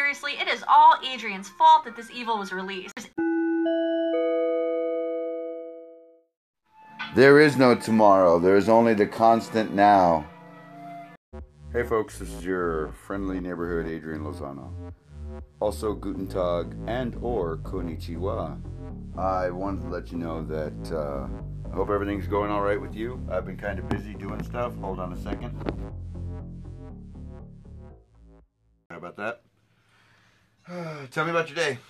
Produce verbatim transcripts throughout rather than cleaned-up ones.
seriously, it is all Adrian's fault that this evil was released. There is no tomorrow. There is only the constant now. Hey folks, this is your friendly neighborhood Adrian Lozano. Also Guten Tag and or Konnichiwa. I wanted to let you know that uh, I hope everything's going all right with you. I've been kind of busy doing stuff. Hold on a second. How about that? Tell me about your day.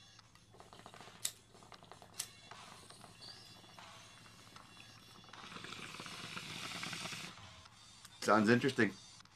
Sounds interesting.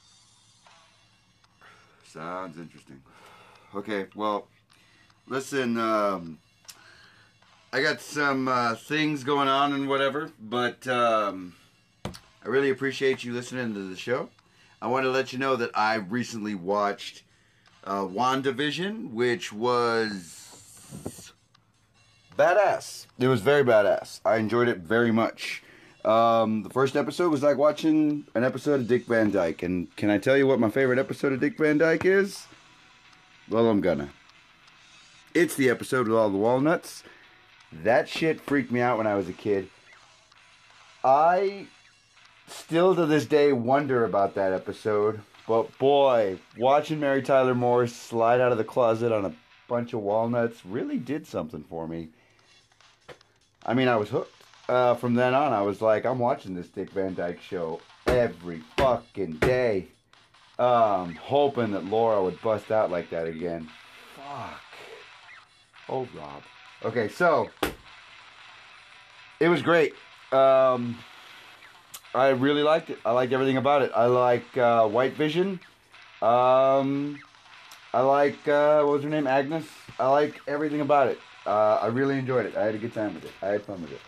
Sounds interesting. Okay, well, listen, um, I got some uh, things going on and whatever, but um, I really appreciate you listening to the show. I want to let you know that I recently watched uh, WandaVision, which was badass. It was very badass. I enjoyed it very much. Um, the first episode was like watching an episode of Dick Van Dyke. And can I tell you what my favorite episode of Dick Van Dyke is? Well, I'm gonna. It's the episode with all the walnuts. That shit freaked me out when I was a kid. I still to this day wonder about that episode. But boy, watching Mary Tyler Moore slide out of the closet on a bunch of walnuts really did something for me. I mean, I was hooked. Uh, from then on, I was like, I'm watching this Dick Van Dyke show every fucking day. Um, hoping that Laura would bust out like that again. Fuck. Oh, Rob. Okay, so, it was great. Um, I really liked it. I liked everything about it. I like uh, White Vision. Um, I like, uh, what was her name? Agnes. I like everything about it. Uh, I really enjoyed it. I had a good time with it. I had fun with it.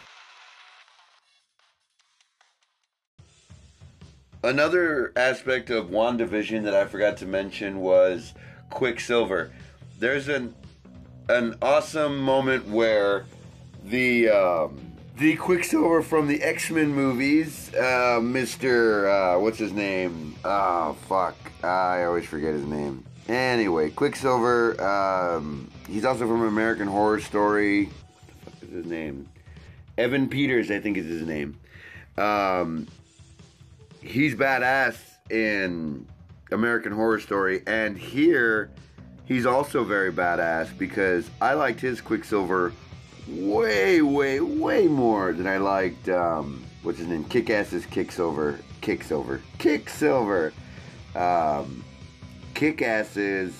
Another aspect of WandaVision that I forgot to mention was Quicksilver. There's an an awesome moment where the um, the Quicksilver from the X-Men movies, uh, Mister Uh, what's his name? Oh fuck, I always forget his name. Anyway, Quicksilver. Um, he's also from American Horror Story. What the fuck is his name? Evan Peters, I think is his name. Um, He's badass in American Horror Story, and here he's also very badass because I liked his Quicksilver way, way, way more than I liked, um, what's his name? Kick-Ass's Kicksilver. Kicksilver. Kicksilver. Um, Kick-Ass's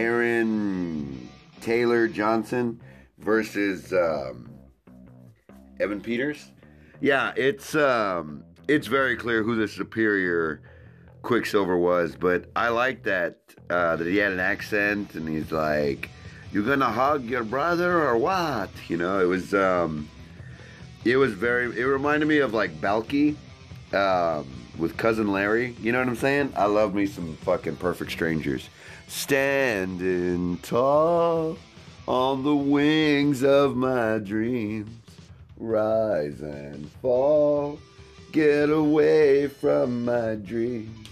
Aaron Taylor Johnson versus um, Evan Peters. Yeah, it's... Um, It's very clear who the superior Quicksilver was, but I like that, uh, that he had an accent, and he's like, you gonna hug your brother or what? You know, it was, um, it was very, it reminded me of, like, Balky, um, with Cousin Larry, you know what I'm saying? I love me some fucking Perfect Strangers. Standing tall on the wings of my dreams, rise and fall. Get away from my dreams.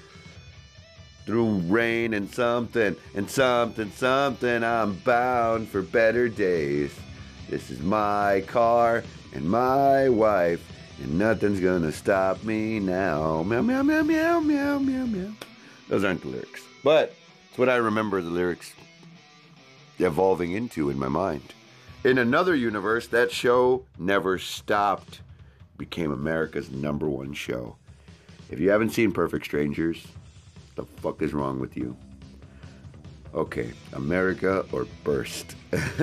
Through rain and something, and something, something, I'm bound for better days. This is my car and my wife, and nothing's gonna stop me now. Meow, meow, meow, meow, meow, meow, meow. Those aren't the lyrics, but it's what I remember the lyrics evolving into in my mind. In another universe, that show never stopped. Became America's number one show. If you haven't seen Perfect Strangers, the fuck is wrong with you? Okay, America or burst.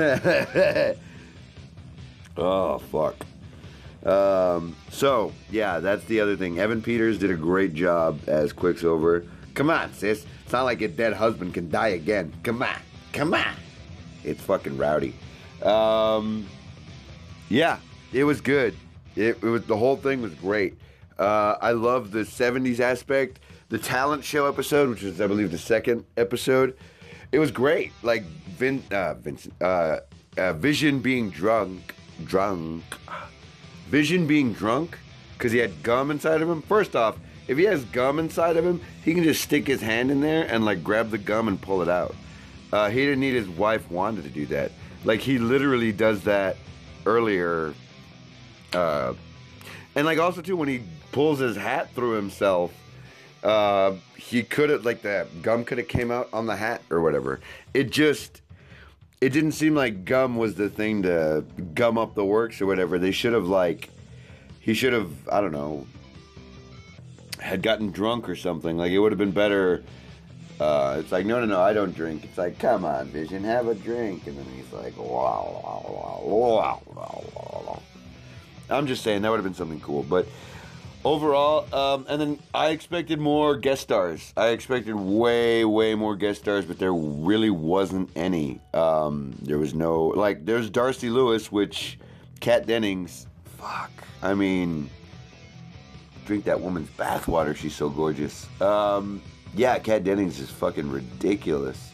Oh, fuck. Um, so, yeah, that's the other thing. Evan Peters did a great job as Quicksilver. Come on, sis. It's not like your dead husband can die again. Come on. Come on. It's fucking rowdy. Um, yeah, it was good. It, it was, the whole thing was great. Uh, I love the seventies aspect. The talent show episode, which was, I believe, the second episode. It was great. Like, Vin, uh, Vincent, uh, uh, Vision being drunk. Drunk. Vision being drunk because he had gum inside of him. First off, if he has gum inside of him, he can just stick his hand in there and, like, grab the gum and pull it out. Uh, he didn't need his wife Wanda to do that. Like, he literally does that earlier. Uh, and like also too, when he pulls his hat through himself, uh, he could have, like, the gum could have came out on the hat or whatever. It just, it didn't seem like gum was the thing to gum up the works or whatever. They should have, like, he should have, I don't know, had gotten drunk or something. Like, it would have been better. Uh, it's like, no, no, no, I don't drink. It's like, come on, Vision, have a drink. And then he's like, wow, wow, wow, wow, wow. I'm just saying, that would have been something cool. But overall, um, and then I expected more guest stars. I expected way, way more guest stars, but there really wasn't any. Um, there was no, like, there's Darcy Lewis, which, Kat Dennings, fuck. I mean, drink that woman's bathwater. She's so gorgeous. Um... Yeah, Kat Dennings is fucking ridiculous.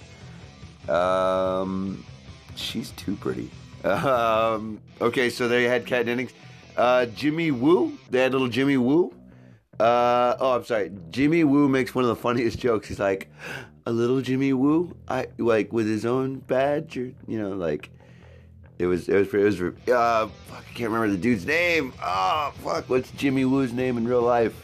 Um, she's too pretty. Um, okay, so there you had Kat Dennings. Uh, Jimmy Woo. They had little Jimmy Woo. Uh, oh, I'm sorry. Jimmy Woo makes one of the funniest jokes. He's like, a little Jimmy Woo? I, like, with his own badge? Or, you know, like, it was, it was, it was, uh, fuck, I can't remember the dude's name. Oh, fuck, what's Jimmy Woo's name in real life?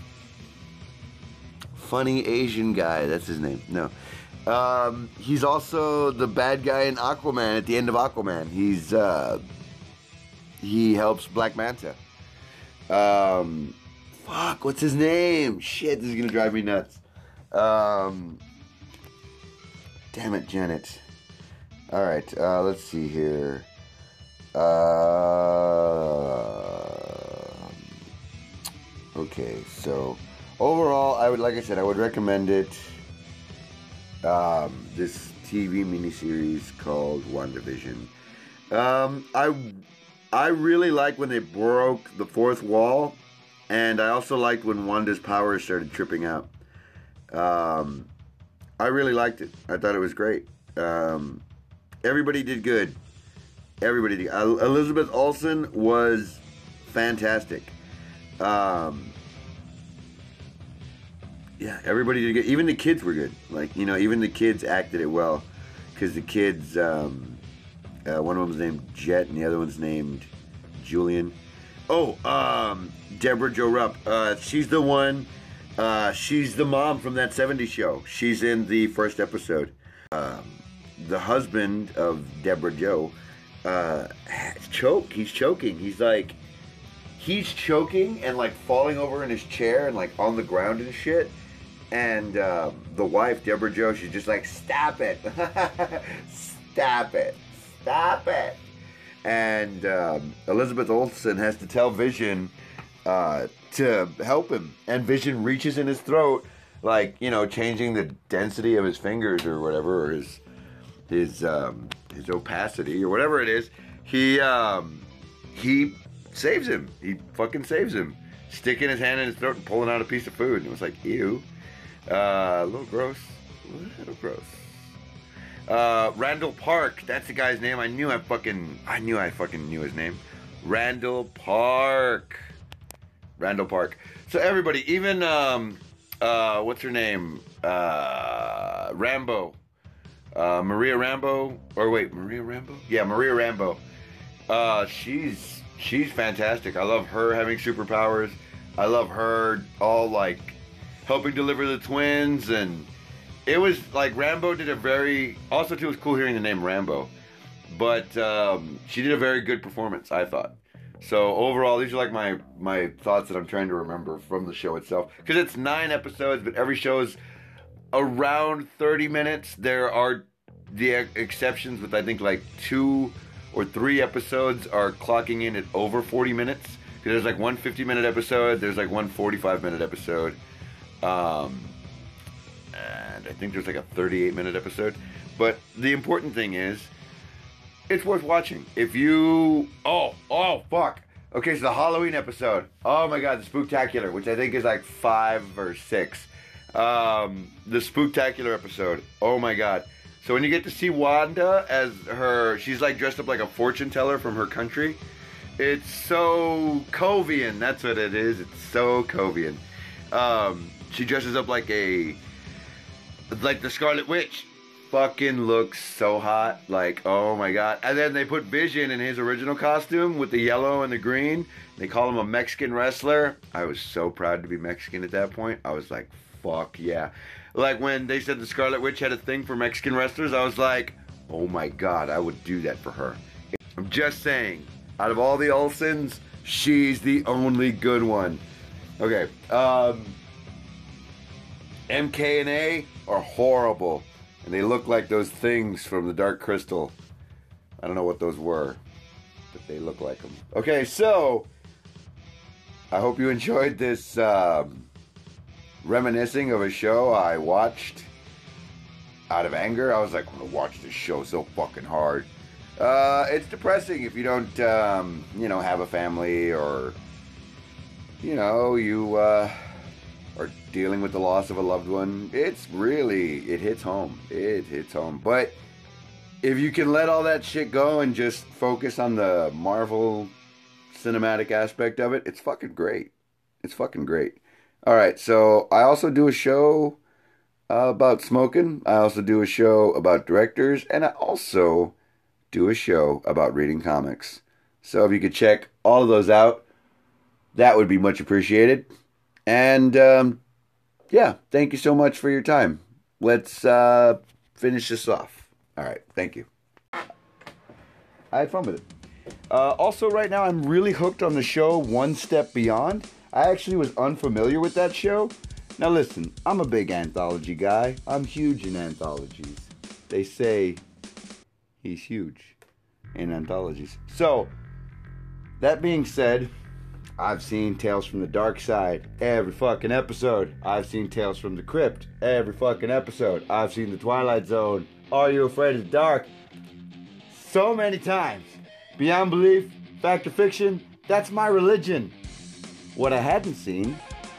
Funny Asian guy, that's his name. No, um, he's also the bad guy in Aquaman. At the end of Aquaman, he's uh, he helps Black Manta. Um, fuck, what's his name? Shit, this is gonna drive me nuts. Um, damn it, Janet. All right, uh, let's see here. Uh, okay, so. Overall, I would, like I said, I would recommend it. Um, this T V miniseries called WandaVision. Um, I, I really like when they broke the fourth wall, and I also liked when Wanda's powers started tripping out. Um, I really liked it. I thought it was great. Um, everybody did good. Everybody did. Uh, Elizabeth Olsen was fantastic. Um... Yeah, everybody did good. Even the kids were good. Like, you know, even the kids acted it well. Because the kids, um, uh, one of them's named Jet and the other one's named Julian. Oh, um, Deborah Jo Rupp. Uh, she's the one, uh, she's the mom from that seventies show. She's in the first episode. Um, the husband of Deborah Jo, uh, choke. He's choking. He's like, he's choking and like falling over in his chair and like on the ground and shit. And um, the wife, Deborah Jo, she's just like, stop it. Stop it. Stop it. And um, Elizabeth Olsen has to tell Vision uh, to help him. And Vision reaches in his throat, like, you know, changing the density of his fingers or whatever, or his, his, um, his opacity or whatever it is. He, um, he saves him. He fucking saves him. Sticking his hand in his throat and pulling out a piece of food. And it was like, ew. Uh, a little gross. A little gross. Uh, Randall Park. That's the guy's name. I knew I fucking... I knew I fucking knew his name. Randall Park. Randall Park. So everybody, even, um... Uh, what's her name? Uh... Rambo. Uh, Maria Rambo. Or wait, Maria Rambo? Yeah, Maria Rambo. Uh, she's... She's fantastic. I love her having superpowers. I love her all, like, helping deliver the twins. And it was, like, Rambo did a very... Also, too, it was cool hearing the name Rambo. But um, she did a very good performance, I thought. So, overall, these are, like, my, my thoughts that I'm trying to remember from the show itself. Because it's nine episodes, but every show is around thirty minutes. There are the exceptions with, I think, like, two... or three episodes are clocking in at over forty minutes. Because there's like one fifty-minute episode, there's like one forty-five-minute episode. Um, and I think there's like a thirty-eight-minute episode. But the important thing is, it's worth watching. If you... Oh, oh, fuck. Okay, so the Halloween episode. Oh my god, the Spooktacular, which I think is like five or six. Um, the Spooktacular episode. Oh my god. So when you get to see Wanda as her, she's like dressed up like a fortune teller from her country. It's so Covian. That's what it is. It's so Covian. Um, she dresses up like a, like the Scarlet Witch. fucking looks so hot. Like, oh my god. And then they put Vision in his original costume with the yellow and the green. They call him a Mexican wrestler. I was so proud to be Mexican at that point. I was like, fuck yeah. Like when they said the Scarlet Witch had a thing for Mexican wrestlers, I was like, oh my god, I would do that for her. I'm just saying, out of all the Olsens, she's the only good one. Okay, um, M K and A are horrible. And they look like those things from the Dark Crystal. I don't know what those were, but they look like them. Okay, so I hope you enjoyed this um, reminiscing of a show I watched out of anger. I was like, I'm gonna watch this show so fucking hard. Uh, it's depressing if you don't, um, you know, have a family or, you know, you uh, are dealing with the loss of a loved one. It's really, it hits home. It hits home. But if you can let all that shit go and just focus on the Marvel cinematic aspect of it, it's fucking great. It's fucking great. All right, so I also do a show uh, about smoking. I also do a show about directors, and I also do a show about reading comics. So if you could check all of those out, that would be much appreciated. And um, yeah, thank you so much for your time. Let's uh, finish this off. All right, thank you. I had fun with it. Uh, also, right now, I'm really hooked on the show One Step Beyond. I actually was unfamiliar with that show. Now listen, I'm a big anthology guy. I'm huge in anthologies. They say he's huge in anthologies. So, that being said, I've seen Tales from the Dark Side every fucking episode. I've seen Tales from the Crypt every fucking episode. I've seen The Twilight Zone. Are You Afraid of the Dark? So many times. Beyond Belief, Fact or Fiction, that's my religion. What I hadn't seen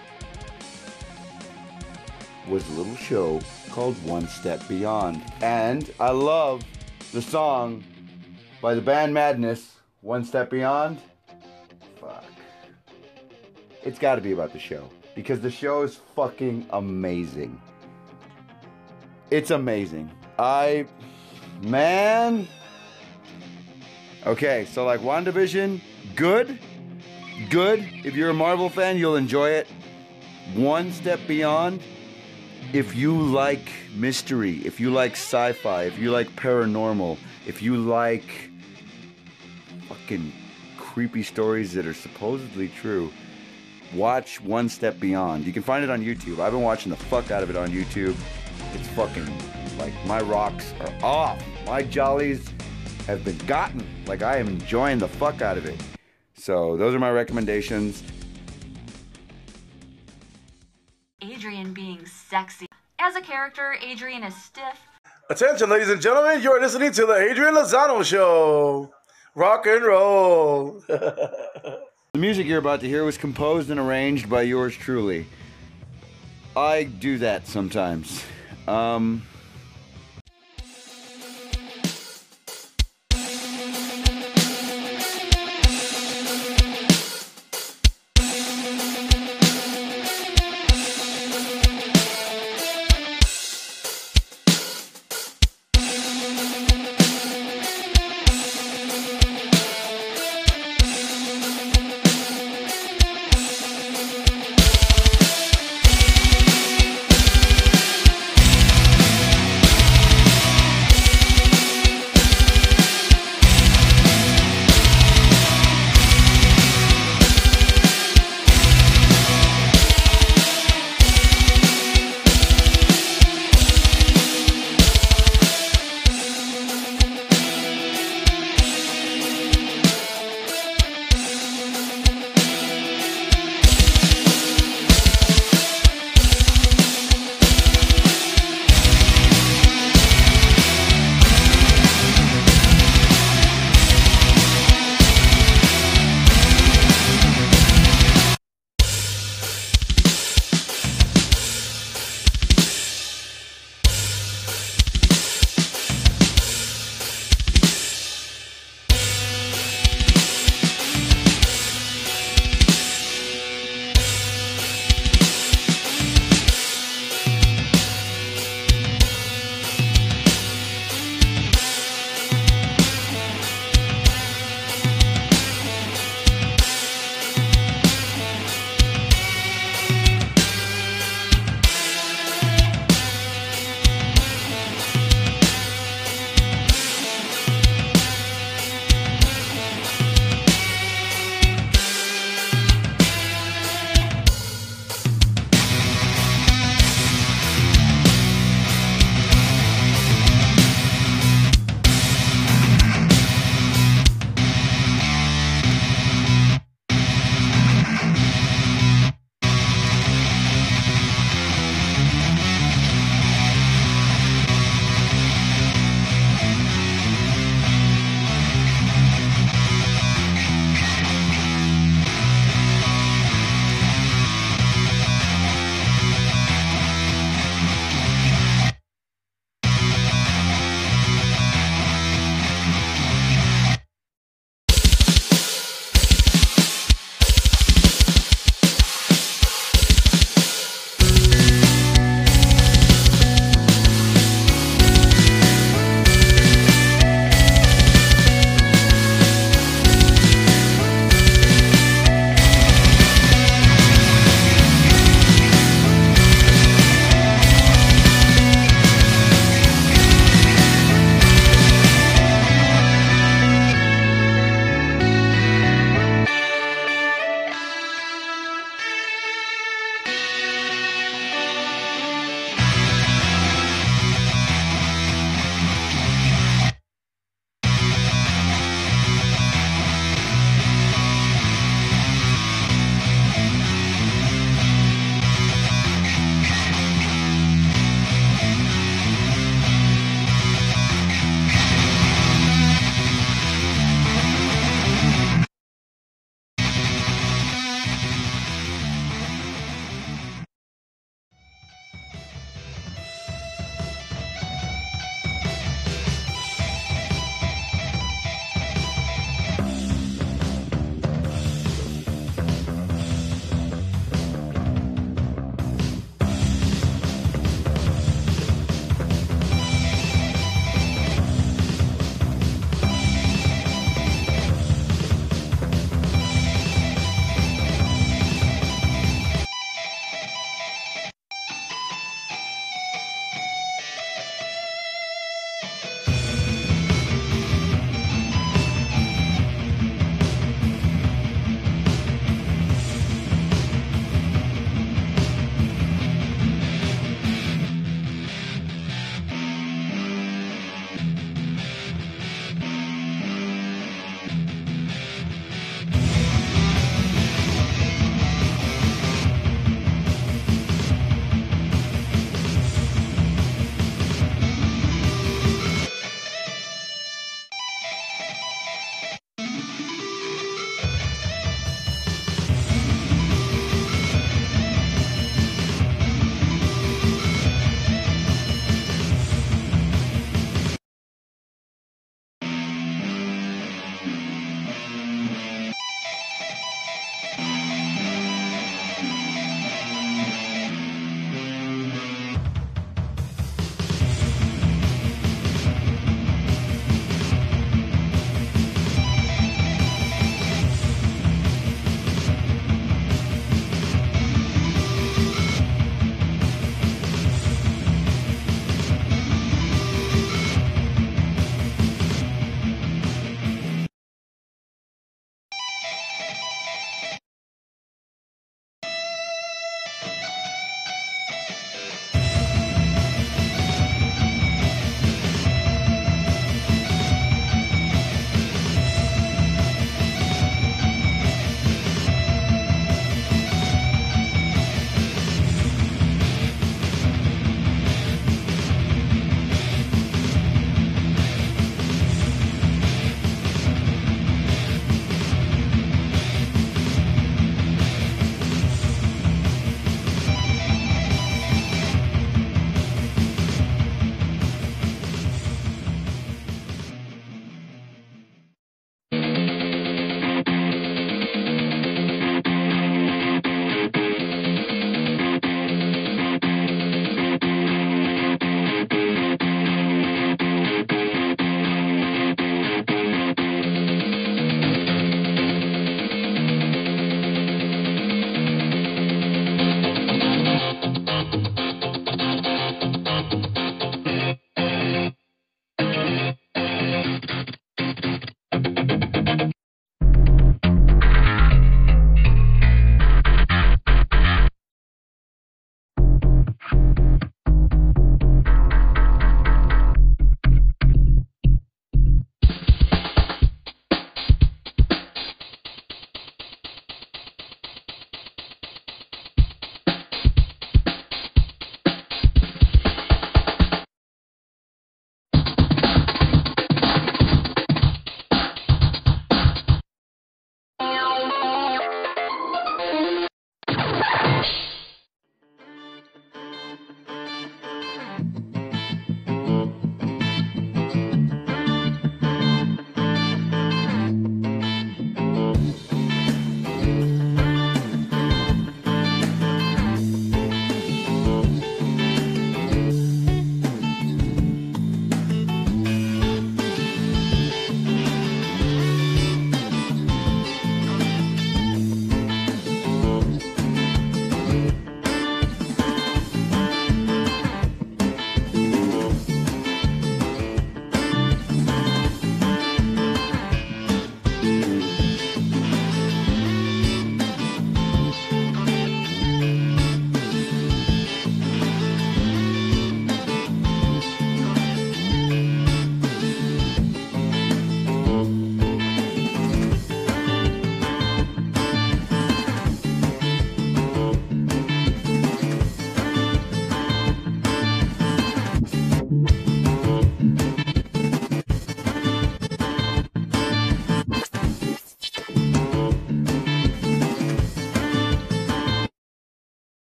was a little show called One Step Beyond. And I love the song by the band Madness, One Step Beyond. Fuck. It's got to be about the show. Because the show is fucking amazing. It's amazing. I... Man... Okay, so like WandaVision, good. Good. If you're a Marvel fan, you'll enjoy it. One Step Beyond, if you like mystery, if you like sci-fi, if you like paranormal, if you like fucking creepy stories that are supposedly true, watch One Step Beyond. You can find it on YouTube. I've been watching the fuck out of it on YouTube. It's fucking, like, my rocks are off. My jollies have been gotten. Like, I am enjoying the fuck out of it. So, those are my recommendations. Adrian being sexy. As a character, Adrian is stiff. Attention, ladies and gentlemen, you're listening to the Adrian Lozano Show. Rock and roll. The music you're about to hear was composed and arranged by yours truly. I do that sometimes. Um...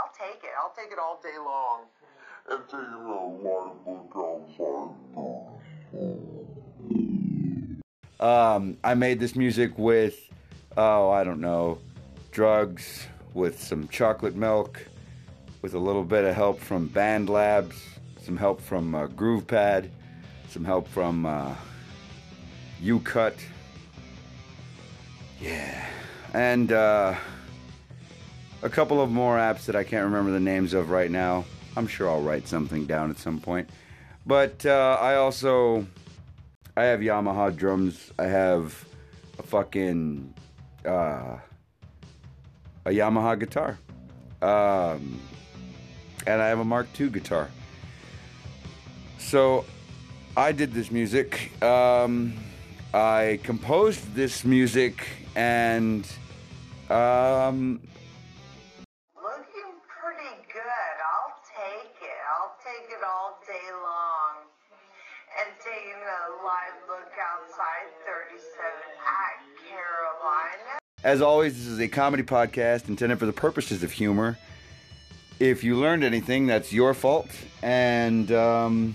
I'll take it. I'll take it all day long. And take it a lot outside. Um, I made this music with, oh, I don't know, drugs, with some chocolate milk, with a little bit of help from Band Labs, some help from uh, GroovePad, some help from uh, U-Cut. Yeah. And uh, a couple of more apps that I can't remember the names of right now. I'm sure I'll write something down at some point. But uh, I also, I have Yamaha drums. I have a fucking, uh, a Yamaha guitar. Um, and I have a Mark two guitar. So I did this music. Um, I composed this music and um, Looking pretty good. I'll take it. I'll take it all day long. And taking a live look outside thirty-seven at Carolina. as always, this is a comedy podcast intended for the purposes of humor. If you learned anything, that's your fault. And um,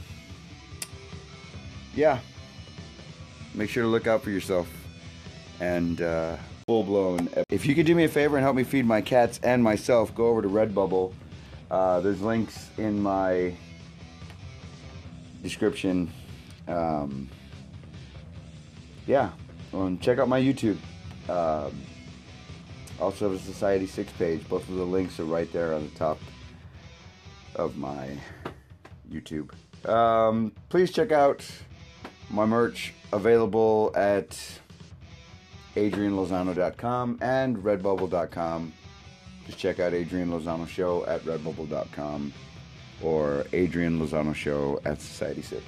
yeah, make sure to look out for yourself. And uh, full-blown. If you could do me a favor and help me feed my cats and myself, go over to Redbubble. Uh, there's links in my description. Um, yeah, and check out my YouTube. Um, also have a Society six page. Both of the links are right there on the top of my YouTube. Um, please check out my merch, available at Adrian Lozano dot com and Redbubble dot com. Just check out Adrian Lozano Show at Redbubble dot com or Adrian Lozano Show at Society six.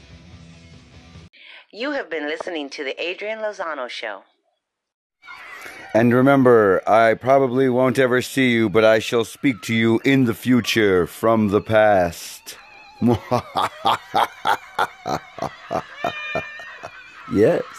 You have been listening to the Adrian Lozano Show. And remember, I probably won't ever see you, but I shall speak to you in the future from the past. Yes.